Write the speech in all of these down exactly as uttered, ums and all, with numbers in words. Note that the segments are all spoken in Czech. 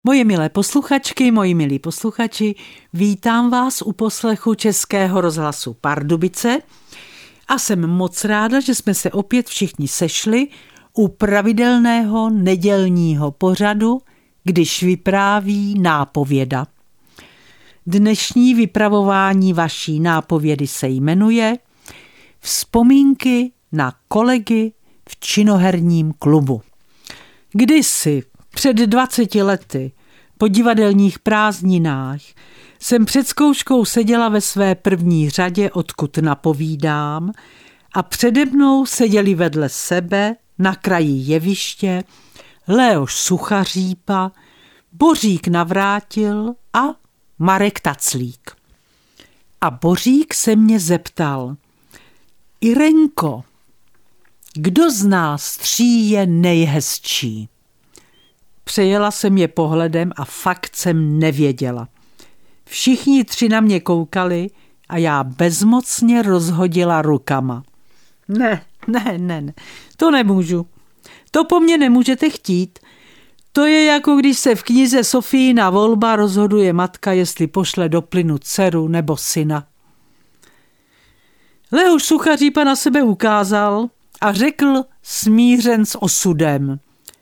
Moje milé posluchačky, moji milí posluchači, vítám vás u poslechu Českého rozhlasu Pardubice a jsem moc ráda, že jsme se opět všichni sešli u pravidelného nedělního pořadu, když vypráví nápověda. Dnešní vypravování vaší nápovědy se jmenuje Vzpomínky na kolegy v činoherním klubu. Kdysi, před dvaceti lety, po divadelních prázdninách, jsem před zkouškou seděla ve své první řadě, odkud napovídám, a přede mnou seděli vedle sebe na kraji jeviště Leoš Suchařípa, Bořík Navrátil a Marek Taclík. A Bořík se mě zeptal: Irenko, kdo z nás tří je nejhezčí? Přejela jsem je pohledem a fakt jsem nevěděla. Všichni tři na mě koukali a já bezmocně rozhodila rukama. Ne, ne, ne, ne, to nemůžu. To po mně nemůžete chtít. To je jako když se v knize Sofíina volba rozhoduje matka, jestli pošle do plynu dceru nebo syna. Leoš Suchařípa na sebe ukázal a řekl smířen s osudem: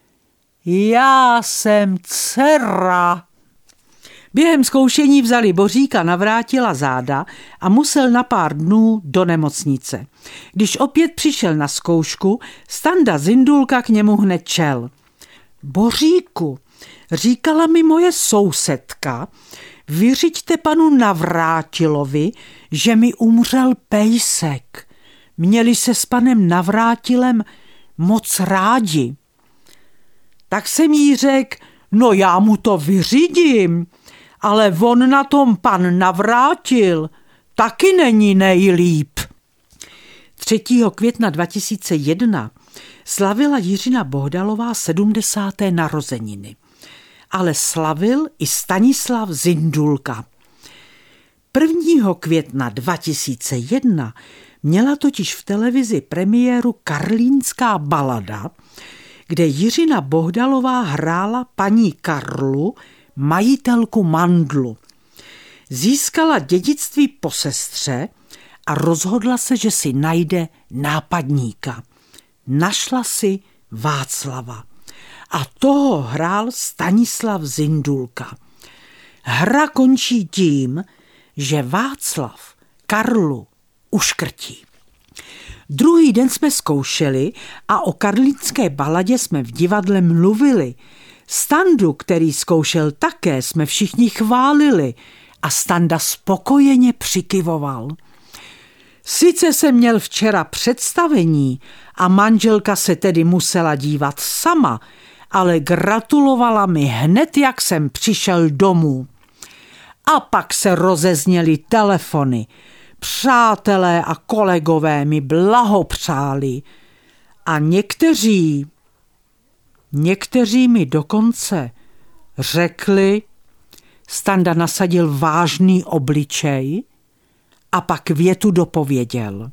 Já jsem dcera. Během zkoušení vzali Boříka Navrátila záda a musel na pár dnů do nemocnice. Když opět přišel na zkoušku, Standa Zindulka k němu hned čel. Boříku, říkala mi moje sousedka, vyřiďte panu Navrátilovi, že mi umřel pejsek. Měli se s panem Navrátilem moc rádi. Tak jsem jí řekl, no já mu to vyřídím, ale on na tom pan Navrátil taky není nejlíp. třetího května dva tisíce jedna slavila Jiřina Bohdalová sedmdesáté narozeniny, ale slavil i Stanislav Zindulka. prvního května dva tisíce jedna měla totiž v televizi premiéru Karlínská balada, kde Jiřina Bohdalová hrála paní Karlu, majitelku mandlu. Získala dědictví po sestře a rozhodla se, že si najde nápadníka. Našla si Václava a toho hrál Stanislav Zindulka. Hra končí tím, že Václav Karlu uškrtí. Druhý den jsme zkoušeli a o Karlínské baladě jsme v divadle mluvili. Standu, který zkoušel také, jsme všichni chválili a Standa spokojeně přikyvoval. Sice jsem měl včera představení a manželka se tedy musela dívat sama, ale gratulovala mi hned, jak jsem přišel domů. A pak se rozezněly telefony. Přátelé a kolegové mi blahopřáli a někteří, někteří mi dokonce řekli, Standa nasadil vážný obličej a pak větu dopověděl.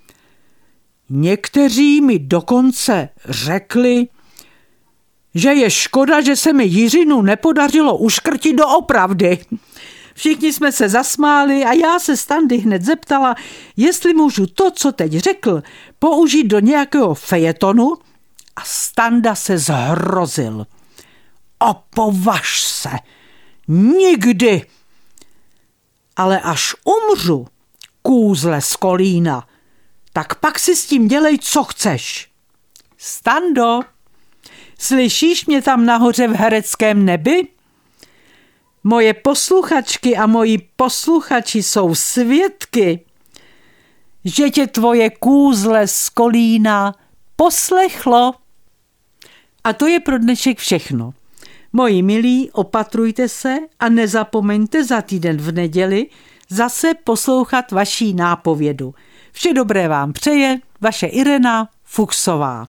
Někteří mi dokonce řekli, že je škoda, že se mi Jiřinu nepodařilo uškrtit doopravdy. Všichni jsme se zasmáli a já se Standy hned zeptala, jestli můžu to, co teď řekl, použít do nějakého fejetonu, a Standa se zhrozil. Opovaž se, nikdy. Ale až umřu, kůzle z Kolína, tak pak si s tím dělej, co chceš. Stando, slyšíš mě tam nahoře v hereckém nebi? Moje posluchačky a moji posluchači jsou svědky, že tě tvoje kůzle z Kolína poslechlo. A to je pro dnešek všechno. Moji milí, opatrujte se a nezapomeňte za týden v neděli zase poslouchat vaší nápovědu. Vše dobré vám přeje vaše Irena Fuchsová.